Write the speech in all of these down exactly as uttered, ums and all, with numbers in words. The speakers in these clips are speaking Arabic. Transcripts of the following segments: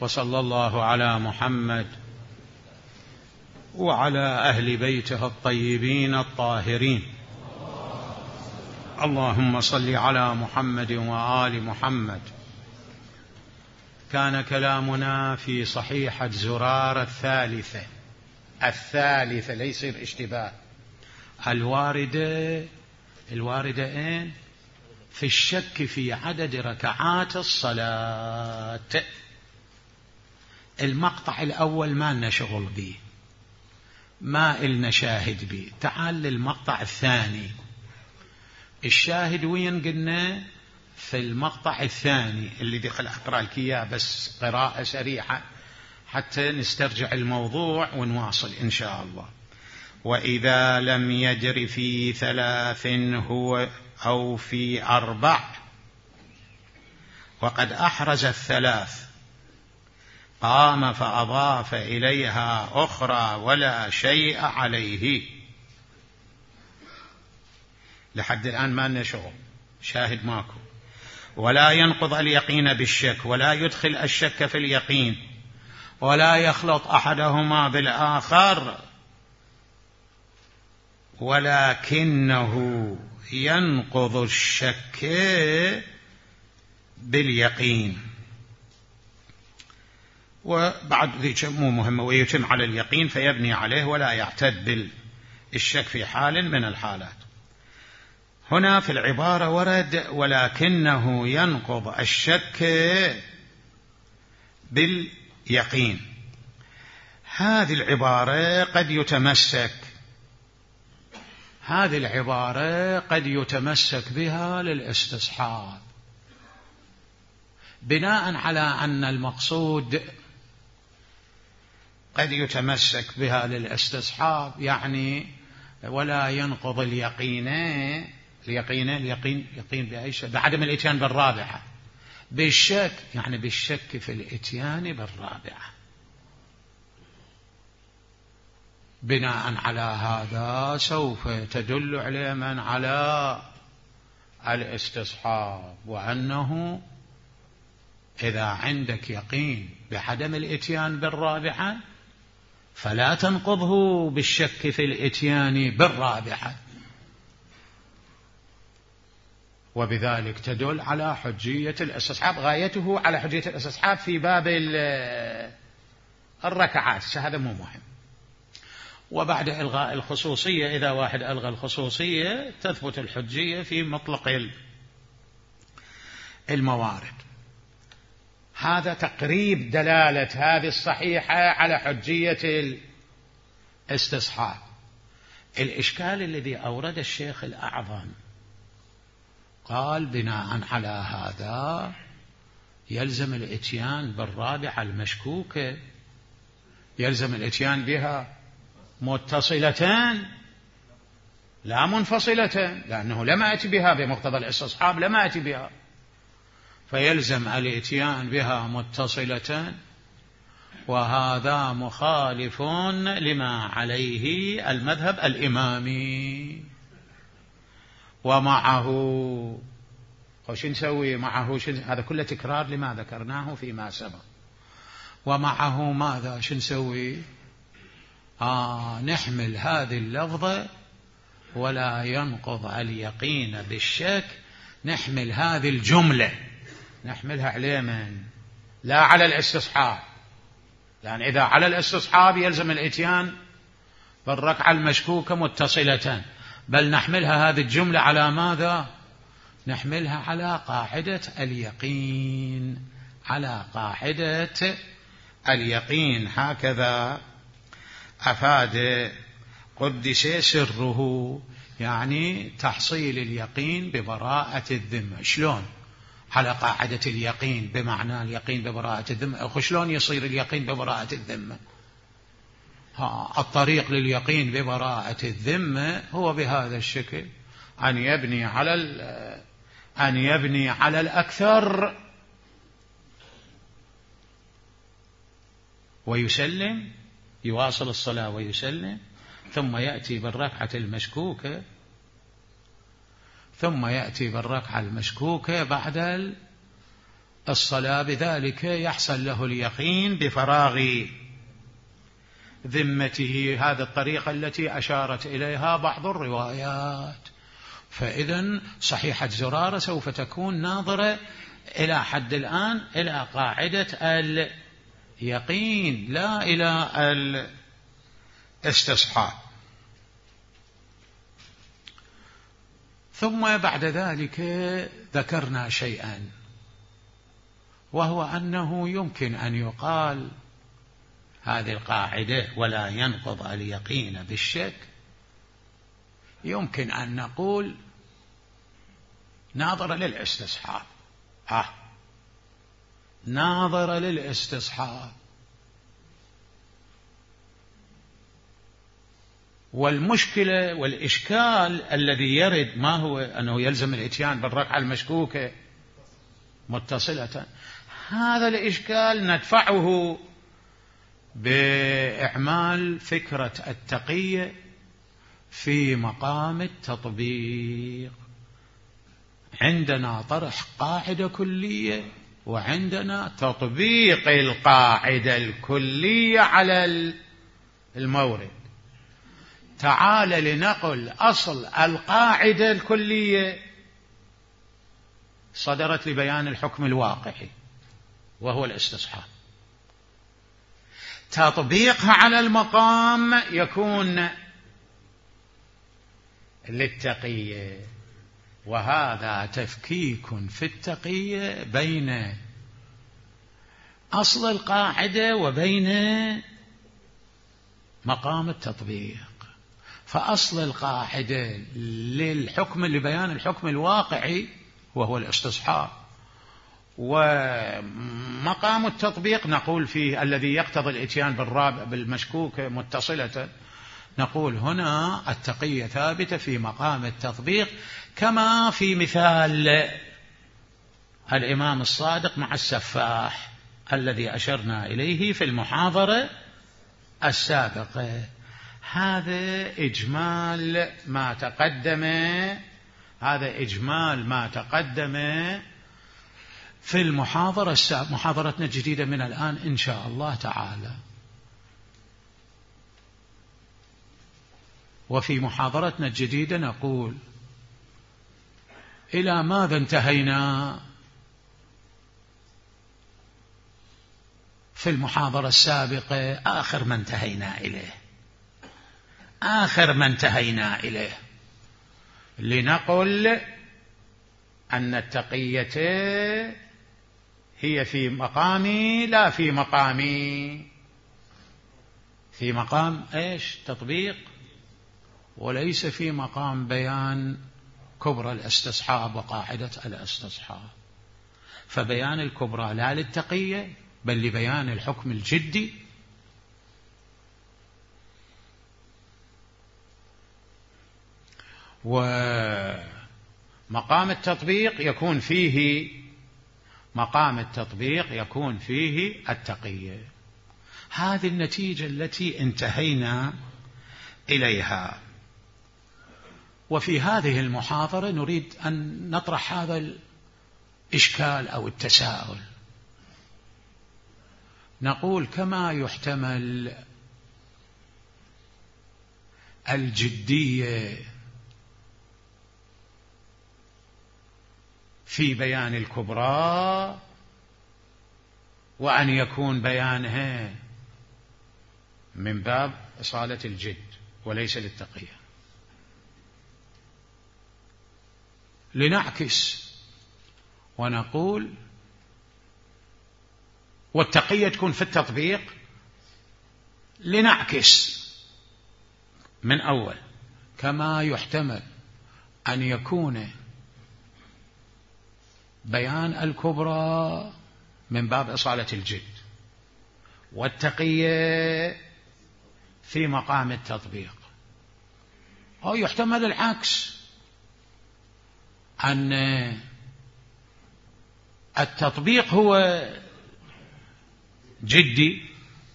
وصلى الله على محمد وعلى أهل بيته الطيبين الطاهرين. اللهم صل على محمد وآل محمد. كان كلامنا في صحيحة زرارة الثالثة الثالثة ليس اشتباه، الواردة الواردة إن في الشك في عدد ركعات الصلاة. المقطع الأول ما لنا شغل به، ما إلنا شاهد به. تعال للمقطع الثاني. الشاهد وين؟ قلنا في المقطع الثاني اللي دخل أقرأ لك إياه بس قراءة سريعة حتى نسترجع الموضوع ونواصل إن شاء الله. وإذا لم يجر في ثلاث هو أو في أربع وقد أحرز الثلاث قام فأضاف إليها أخرى ولا شيء عليه. لحد الآن ما لنا شغل، شاهد ماكو. ولا ينقض اليقين بالشك، ولا يدخل الشك في اليقين، ولا يخلط أحدهما بالآخر، ولكنه ينقض الشك باليقين. وبعد ذي مو مهمة، ويتم على اليقين فيبني عليه ولا يعتد بالشك في حال من الحالات. هنا في العبارة ورد ولكنه ينقض الشك باليقين. هذه العبارة قد يتمسك هذه العبارة قد يتمسك بها للاستصحاب، بناء على أن المقصود قد يتمسك بها للاستصحاب، يعني ولا ينقض اليقين اليقين اليقين يقين بأي شيء بعدم الإتيان بالرابعة، بالشك يعني بالشك في الإتيان بالرابعة. بناء على هذا سوف تدل عليه من على الاستصحاب، وأنه إذا عندك يقين بعدم الإتيان بالرابعة فلا تنقضه بالشك في الإتيان بالرابعة، وبذلك تدل على حجية الاستصحاب. غايته على حجية الاستصحاب في باب الركعات، هذا مو مهم. وبعد إلغاء الخصوصية، إذا واحد ألغى الخصوصية تثبت الحجية في مطلق الموارد. هذا تقريب دلالة هذه الصحيحة على حجية الاستصحاب. الإشكال الذي أورد الشيخ الأعظم قال بناء على هذا يلزم الإتيان بالرابعة المشكوكة، يلزم الإتيان بها متصلتان لا منفصلتان، لأنه لما أتي بها بمقتضى الاستصحاب، لما أتي بها، فيلزم الإتيان بها متصلتان، وهذا مخالف لما عليه المذهب الإمامي. ومعه وش نسوي معه؟ هذا كله تكرار لما ذكرناه فيما سبق. ومعه ماذا؟ شو نسوي؟ آه نحمل هذه اللفظة ولا ينقض اليقين بالشك، نحمل هذه الجملة نحملها على من؟ لا على الاستصحاب، لأن إذا على الاستصحاب يلزم الإتيان بالركعة المشكوكة متصلتان، بل نحملها هذه الجملة على ماذا؟ نحملها على قاعدة اليقين، على قاعدة اليقين. هكذا أفاد قدس سره، يعني تحصيل اليقين ببراءة الذمة. شلون؟ على قاعدة اليقين، بمعنى اليقين ببراءة الذمة. أو شلون يصير اليقين ببراءة الذمة؟ ها الطريق لليقين ببراءة الذمة هو بهذا الشكل، أن يبني على أن يبني على الأكثر ويسلم، يواصل الصلاة ويسلم، ثم يأتي بالركعة المشكوكة ثم يأتي بالركعة المشكوكة بعد الصلاة بذلك يحصل له اليقين بفراغ ذمته. هذه الطريقة التي أشارت إليها بعض الروايات. فإذن صحيحة زرارة سوف تكون ناظرة إلى حد الآن إلى قاعدة اليقين لا إلى الاستصحاب. ثم بعد ذلك ذكرنا شيئا، وهو أنه يمكن أن يقال هذه القاعدة ولا ينقض اليقين بالشك، يمكن أن نقول ناظر للاستصحاب. آه ناظر للاستصحاب. والمشكلة والإشكال الذي يرد ما هو أنه يلزم الإتيان بالركعة المشكوكة متصلة. هذا الإشكال ندفعه بإعمال فكرة التقية في مقام التطبيق. عندنا طرح قاعدة كلية وعندنا تطبيق القاعدة الكلية على المورد. تعال لنقل أصل القاعدة الكلية صدرت لبيان الحكم الواقعي وهو الاستصحاب. تطبيقها على المقام يكون للتقية، وهذا تفكيك في التقية بين أصل القاعدة وبين مقام التطبيق. فأصل القاعدة للحكم لبيان الحكم الواقعي وهو الاستصحاب، ومقام التطبيق نقول فيه الذي يقتضي الاتيان بالرابع بالمشكوك متصلة، نقول هنا التقية ثابتة في مقام التطبيق، كما في مثال الإمام الصادق مع السفاح الذي أشرنا إليه في المحاضرة السابقة. هذا إجمال ما تقدم هذا إجمال ما تقدم في المحاضرة السابقة، محاضرتنا الجديدة من الآن إن شاء الله تعالى. وفي محاضرتنا الجديدة نقول إلى ماذا انتهينا في المحاضرة السابقة. آخر ما انتهينا إليه آخر ما انتهينا إليه لنقل أن التقية هي في مقامي لا في مقامي في مقام إيش تطبيق، وليس في مقام بيان كبرى الاستصحاب وقاعدة الاستصحاب. فبيان الكبرى لا للتقية بل لبيان الحكم الجدي. ومقام التطبيق يكون فيه مقام التطبيق يكون فيه التقية. هذه النتيجة التي انتهينا إليها. وفي هذه المحاضرة نريد أن نطرح هذا الإشكال أو التساؤل. نقول كما يحتمل الجدية في بيان الكبرى وأن يكون بيانها من باب إصالة الجد وليس للتقية، لنعكس ونقول والتقية تكون في التطبيق، لنعكس من أول كما يحتمل أن يكون بيان الكبرى من باب إصالة الجد والتقية في مقام التطبيق، أو يحتمل العكس أن التطبيق هو جدي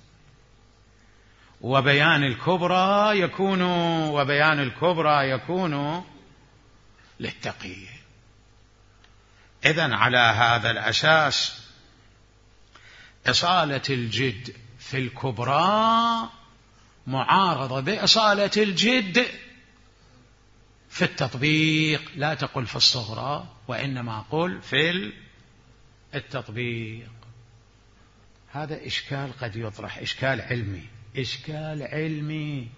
وبيان الكبرى يكون وبيان الكبرى يكون للتقية. إذن على هذا الأساس إصالة الجد في الكبرى معارضة بإصالة الجد في التطبيق، لا تقل في الصغرى وإنما قل في التطبيق. هذا إشكال قد يطرح، إشكال علمي، إشكال علمي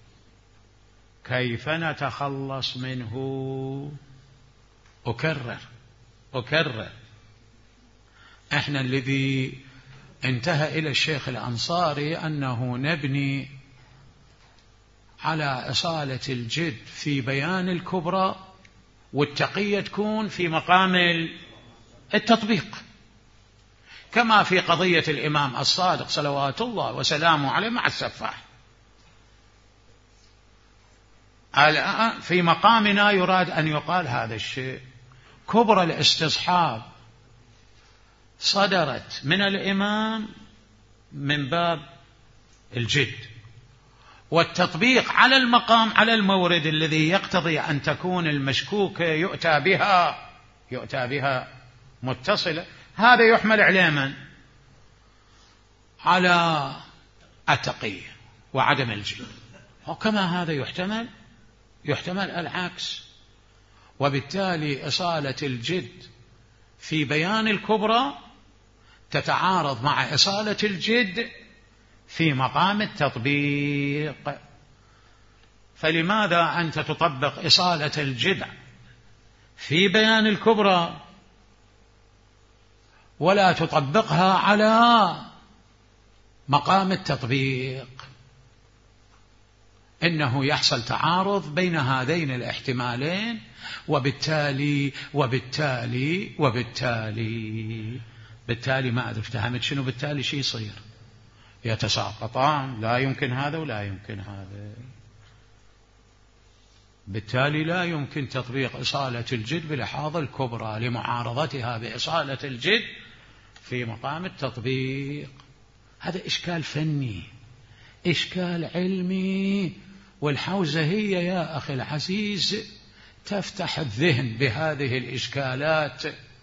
كيف نتخلص منه؟ أكرر أكرر إحنا الذي انتهى إلى الشيخ الأنصاري أنه نبني على إصالة الجد في بيان الكبرى، والتقية تكون في مقام التطبيق، كما في قضية الإمام الصادق صلوات الله وسلامه عليه مع السفاح. الآن في مقامنا يراد أن يقال هذا الشيء. كبرى الاستصحاب صدرت من الإمام من باب الجد، والتطبيق على المقام على المورد الذي يقتضي أن تكون المشكوكة يؤتى بها يؤتى بها متصلة، هذا يحمل على من؟ على التقية وعدم الجد. وكما هذا يحتمل يحتمل العكس، وبالتالي إصالة الجد في بيان الكبرى تتعارض مع إصالة الجد في مقام التطبيق. فلماذا أنت تطبق إصالة الجد في بيان الكبرى ولا تطبقها على مقام التطبيق؟ إنه يحصل تعارض بين هذين الاحتمالين، وبالتالي وبالتالي وبالتالي بالتالي ما أدري افتهمت شنو بالتالي شي يصير، يتساقطان، لا يمكن هذا ولا يمكن هذا. بالتالي لا يمكن تطبيق إصالة الجد بلحاظ الكبرى لمعارضتها بإصالة الجد في مقام التطبيق. هذا إشكال فني، إشكال علمي، والحوزة هي يا أخي العزيز تفتح الذهن بهذه الإشكالات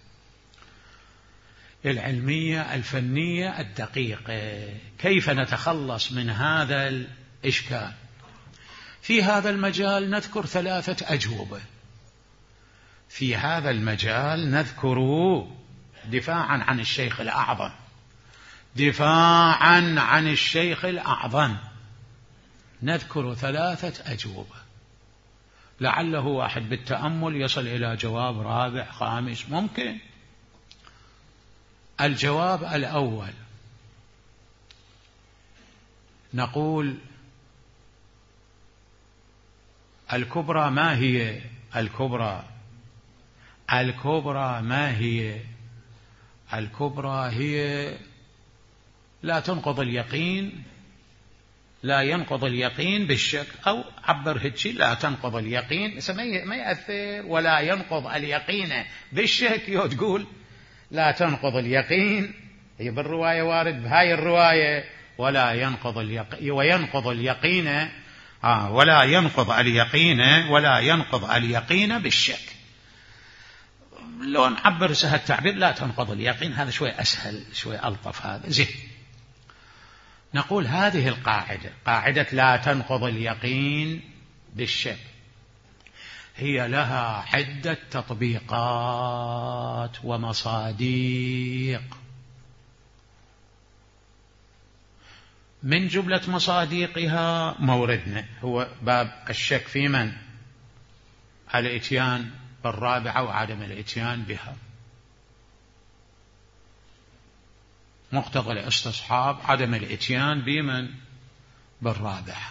العلمية الفنية الدقيقة. كيف نتخلص من هذا الإشكال؟ في هذا المجال نذكر ثلاثة أجوبة. في هذا المجال نذكر دفاعا عن الشيخ الأعظم دفاعا عن الشيخ الأعظم نذكر ثلاثة أجوبة، لعله واحد بالتأمل يصل إلى جواب رابع خامس ممكن. الجواب الأول نقول الكبرى ما هي الكبرى الكبرى ما هي الكبرى هي لا تنقض اليقين، لا ينقض اليقين بالشك، أو عبر هيك لا تنقض اليقين ما يأثر، ولا ينقض اليقين بالشك تقول لا تنقض اليقين، هي بالرواية وارد بهاي الرواية ولا ينقض اليقين وينقض اليقين آه ولا ينقض اليقين ولا ينقض اليقين بالشك. لو نعبر سهل التعبير لا تنقض اليقين، هذا شوي أسهل شوي ألطف، هذا زين. نقول هذه القاعدة، قاعدة لا تنقض اليقين بالشك، هي لها عدة تطبيقات ومصاديق. من جملة مصاديقها موردنا هو باب الشك في من؟ الإتيان بالرابعة وعدم الإتيان بها. مقتضى الاستصحاب عدم الإتيان بمن؟ بالرابعة.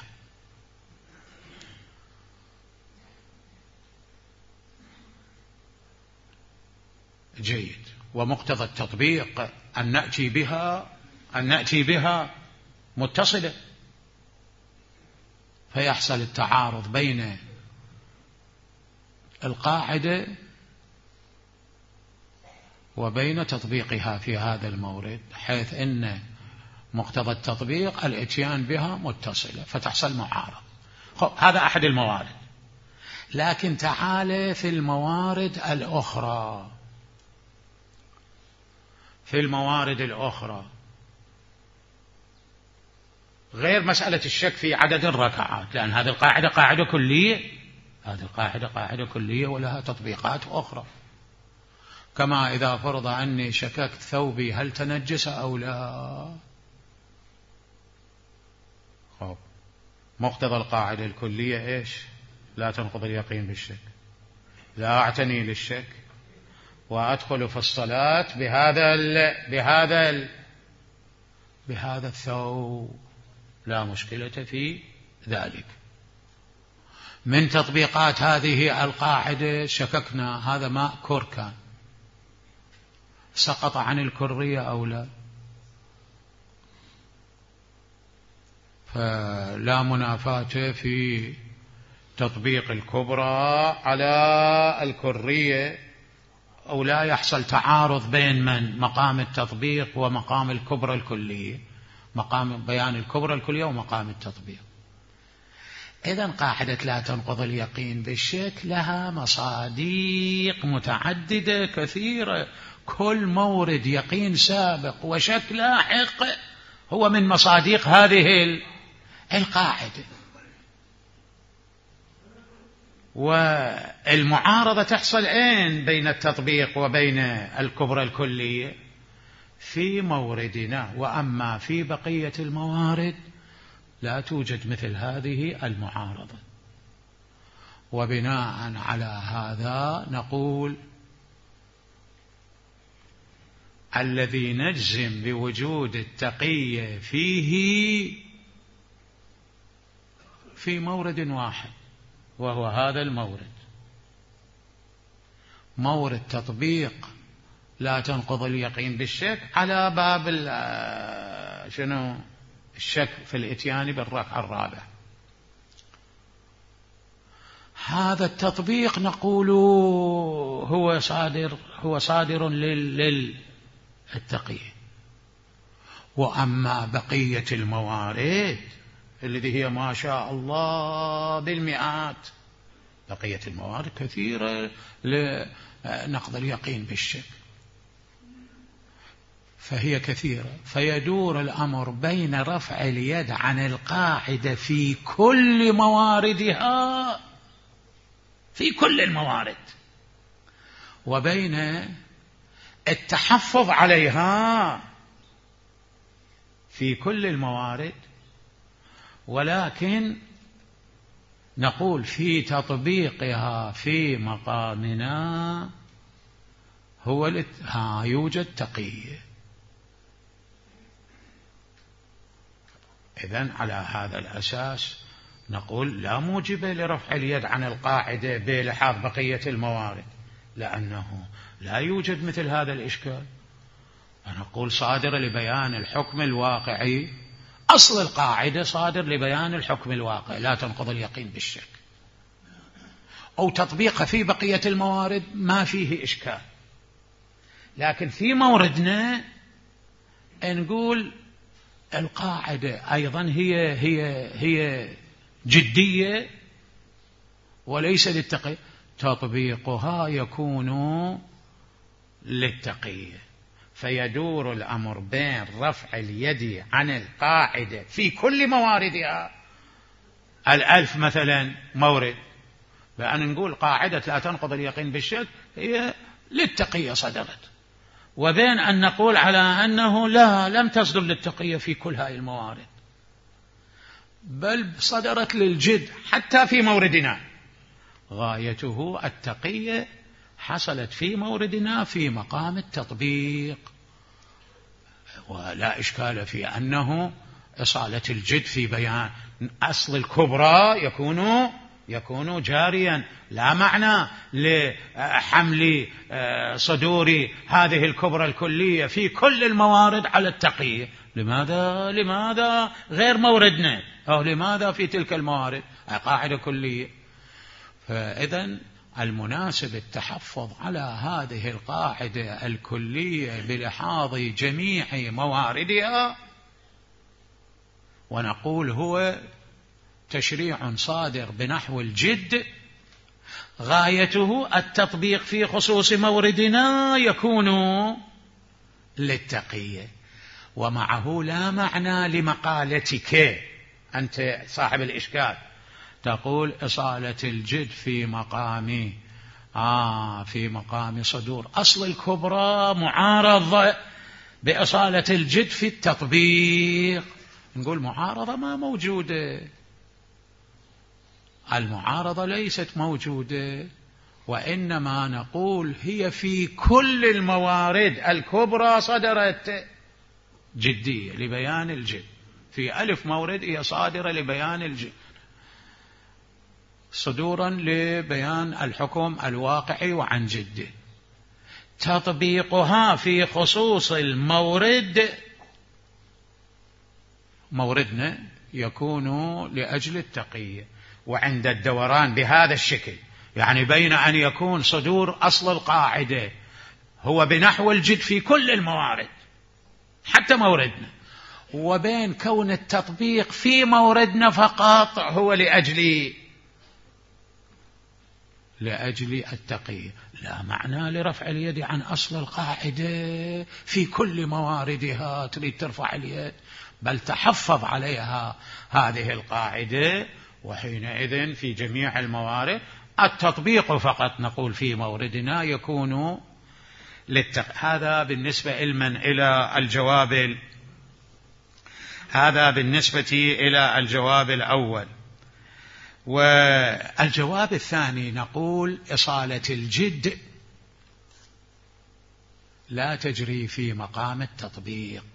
جيد. ومقتضى التطبيق أن نأتي بها أن نأتي بها متصلة، فيحصل التعارض بين القاعدة وبين تطبيقها في هذا المورد، حيث أن مقتضى التطبيق الاتيان بها متصلة، فتحصل معارضة. هذا أحد الموارد. لكن تعال في الموارد الأخرى في الموارد الأخرى غير مسألة الشك في عدد الركعات، لأن هذه القاعدة قاعدة كلية، هذه القاعدة قاعدة كلية ولها تطبيقات أخرى. كما إذا فرض أني شككت ثوبي هل تنجس أو لا، خب مقتضى القاعدة الكلية إيش؟ لا تنقض اليقين بالشك. لا أعتني للشك وأدخل في الصلاة بهذا ال بهذا ال بهذا الثوب، لا مشكلة في ذلك. من تطبيقات هذه القاعدة شككنا هذا ماء كر كان، سقط عن الكرية أو لا، فلا منافاة في تطبيق الكبرى على الكرية، أو لا يحصل تعارض بين من مقام التطبيق ومقام الكبرى الكلية، مقام بيان الكبرى الكلية ومقام التطبيق. إذن قاعدة لا تنقض اليقين بالشك لها مصادق متعددة كثيرة، كل مورد يقين سابق وشك لاحق هو من مصادق هذه القاعدة. والمعارضة تحصل أين بين التطبيق وبين الكبرى الكلية؟ في موردنا، وأما في بقية الموارد لا توجد مثل هذه المعارضة. وبناء على هذا نقول الذي نجزم بوجود التقية فيه في مورد واحد، وهو هذا المورد، مورد تطبيق لا تنقض اليقين بالشك على باب شنو الشك في الاتيان بالركعة الرابعة. هذا التطبيق نقول هو صادر هو صادر للتقية. وأما بقية الموارد التي هي ما شاء الله بالمئات، بقية الموارد كثيرة لنقض اليقين بالشك، فهي كثيرة، فيدور الأمر بين رفع اليد عن القاعدة في كل مواردها، في كل الموارد، وبين التحفظ عليها في كل الموارد. ولكن نقول في تطبيقها في مقامنا هو ها يوجد تقية. إذن على هذا الأساس نقول لا موجب لرفع اليد عن القاعدة بلحاظ بقية الموارد، لأنه لا يوجد مثل هذا الإشكال. نقول صادر لبيان الحكم الواقعي، أصل القاعدة صادر لبيان الحكم الواقعي لا تنقض اليقين بالشك، أو تطبيقها في بقية الموارد ما فيه إشكال. لكن في موردنا نقول القاعدة أيضا هي هي هي جدية وليس للتقية، تطبيقها يكون للتقية، فيدور الأمر بين رفع اليد عن القاعدة في كل مواردها. الألف مثلا مورد، بأن نقول قاعدة لا تنقض اليقين بالشك هي للتقية صدرت، وبين أن نقول على أنه لا لم تصدر للتقية في كل هذه الموارد، بل صدرت للجد حتى في موردنا. غايته التقية حصلت في موردنا في مقام التطبيق، ولا إشكال في أنه إصالة الجد في بيان أصل الكبرى يكون يكون جاريا، لا معنى لحمل صدور هذه الكبرى الكلية في كل الموارد على التقية. لماذا لماذا غير موردنا، أو لماذا في تلك الموارد قاعدة كلية؟ فإذن المناسب التحفظ على هذه القاعدة الكلية بلحاظ جميع مواردها، ونقول هو تشريع صادر بنحو الجد، غايته التطبيق في خصوص موردنا يكون للتقية. ومعه لا معنى لمقالتك أنت صاحب الإشكال، تقول إصالة الجد في مقام آه في مقام صدور أصل الكبرى معارضة بإصالة الجد في التطبيق. نقول معارضة ما موجودة، المعارضة ليست موجودة، وإنما نقول هي في كل الموارد الكبرى صدرت جدية لبيان الجد، في ألف مورد هي صادرة لبيان الجد، صدورا لبيان الحكم الواقعي وعن جده. تطبيقها في خصوص المورد، موردنا يكون لأجل التقية، وعند الدوران بهذا الشكل، يعني بين أن يكون صدور أصل القاعدة هو بنحو الجد في كل الموارد حتى موردنا، وبين كون التطبيق في موردنا فقط هو لأجل لأجل التقية، لا معنى لرفع اليد عن أصل القاعدة في كل مواردها تريد ترفع اليد، بل تحفظ عليها هذه القاعدة، وحينئذ في جميع الموارد التطبيق فقط نقول في موردنا يكون للتقية. هذا بالنسبة علما إلى الجواب، هذا بالنسبة إلى الجواب الأول. والجواب الثاني نقول إصالة الجد لا تجري في مقام التطبيق،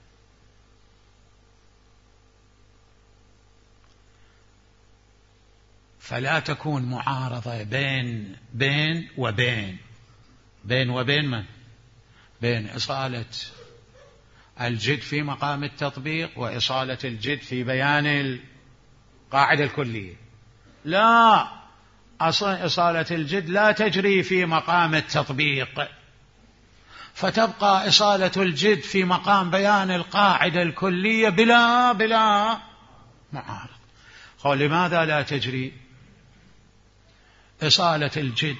فلا تكون معارضة بين بين وبين بين وبين من؟ بين إصالة الجد في مقام التطبيق وإصالة الجد في بيان القاعدة الكلية. لا، إصالة الجد لا تجري في مقام التطبيق، فتبقى إصالة الجد في مقام بيان القاعدة الكلية بلا بلا معارض. قال لماذا لا تجري إصالة الجد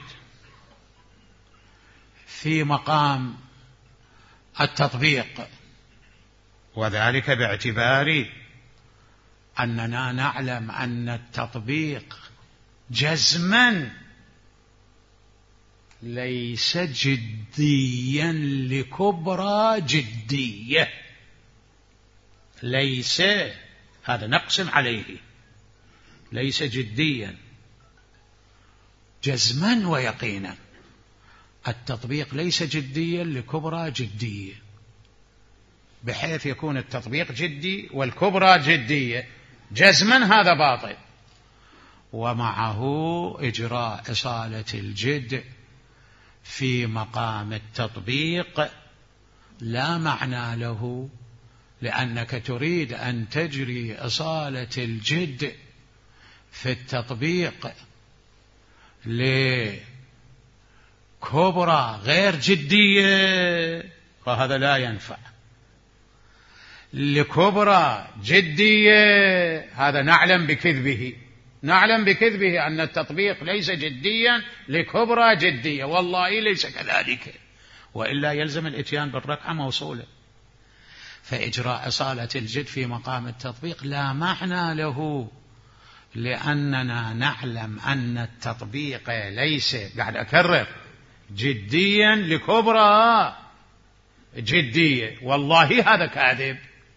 في مقام التطبيق؟ وذلك باعتبار أننا نعلم أن التطبيق جزما ليس جديا لكبرى جدية، ليس، هذا نقسم عليه، ليس جديا جزما ويقينا، التطبيق ليس جديا لكبرى جدية، بحيث يكون التطبيق جدي والكبرى جدية جزما، هذا باطل. ومعه إجراء إصالة الجد في مقام التطبيق لا معنى له، لأنك تريد أن تجري إصالة الجد في التطبيق لكبرى غير جدية، فهذا لا ينفع. لكبرى جدية هذا نعلم بكذبه، نعلم بكذبه أن التطبيق ليس جديا لكبرى جدية، والله ليس كذلك، وإلا يلزم الإتيان بالركعة موصولة. فإجراء إصالة الجد في مقام التطبيق لا معنى له، لأننا نعلم أن التطبيق ليس، قاعد أكرر، جديا لكبرى جدية، والله هذا كاذب،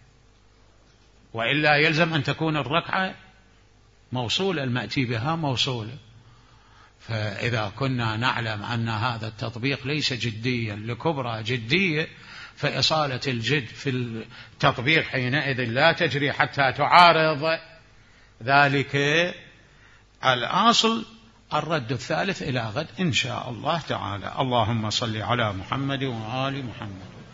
وإلا يلزم أن تكون الركعة موصولة، المأتي بها موصولة. فإذا كنا نعلم أن هذا التطبيق ليس جديا لكبرى جدية، فإصالة الجد في التطبيق حينئذ لا تجري حتى تعارض ذلك الأصل. الرد الثالث إلى غد إن شاء الله تعالى. اللهم صل على محمد وآل محمد.